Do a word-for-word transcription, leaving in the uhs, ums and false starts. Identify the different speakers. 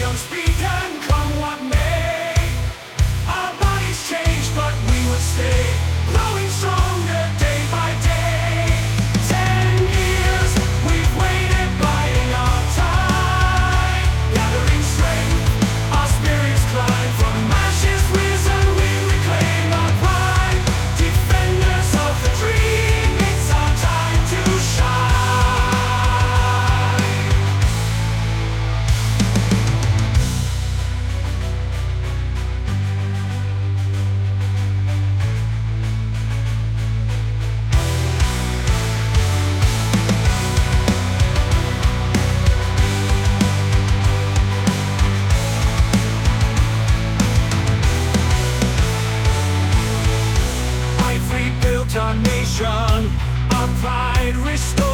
Speaker 1: freedom speak and come what may. Our bodies change, but we will stay, growing stronger day by day. Ten years we've waited, biding our time, gathering strength, our spirits climb. From ashes risen, we reclaim our pride. Defenders of the dream, it's our time to shine. I've rebuilt our nation, our pride restored.